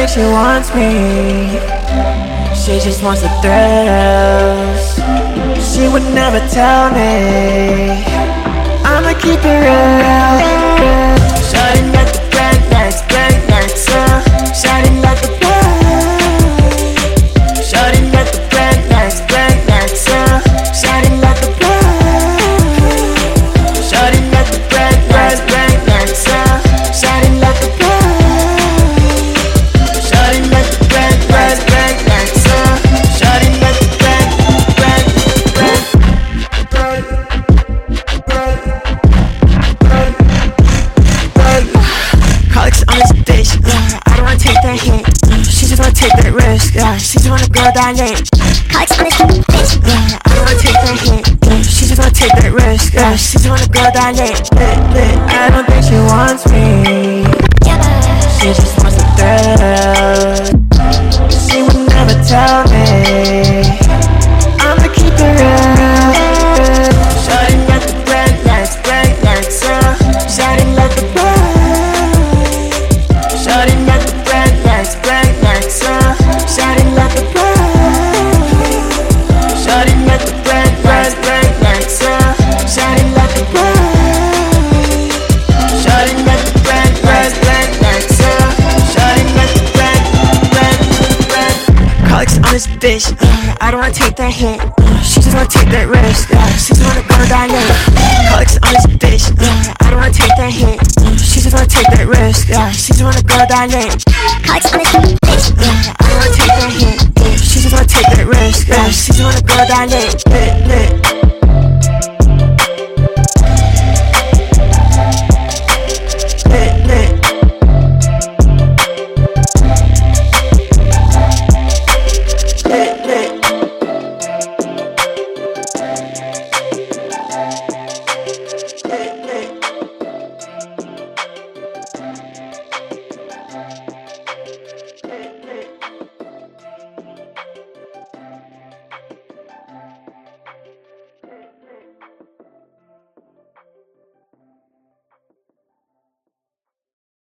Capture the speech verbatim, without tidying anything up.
think she wants me. She just wants the thrills. She would never tell me. I'ma keep it real. Shawty like the bright lights, bright lights, uh. Shawty like the bright. Shawty like the bright lights, bright lights, uh. Shawty like the bright. Shawty like the bright lights, bright lights, uh. Shawty like the bright. Shawty like the bright lights, bright lights, uh. Shawty like the bright, bright, bright, bright, bright, bright, bright. Colics on this bitch, yeah. I don't wanna take that hit. She just wanna take that risk, yeah. She just wanna go that late. Colics on this bitch, yeah. I don't wanna take that hit. Yeah. She just wanna take that risk, yeah. She just wanna go that late. Lit, lit. I don't think she wants me. She just wants the thrill. She would never tell me. I'ma keep it real. Shawty like the bright lights, bright lights, uh. Shawty like the bright. Shawty like the bright lights, bright lights, uh. Shawty like the bright. Shawty like the bright lights, bright lights, uh. Shawty like the bright. Shawty like the bright lights, bright lights, uh. Shawty like the bright, bright, bright. Colics on this bitch, uh, I don't wanna take that hit. Uh, she just wanna take that risk, uh, she just wanna go that late. Colics on this bitch, uh, I don't wanna take that hit. Uh, she just wanna take that risk, uh, she just wanna go that late. Colics on this bitch, uh, I don't wanna take that hit. Uh, she just wanna take that risk, uh, she just wanna go that late.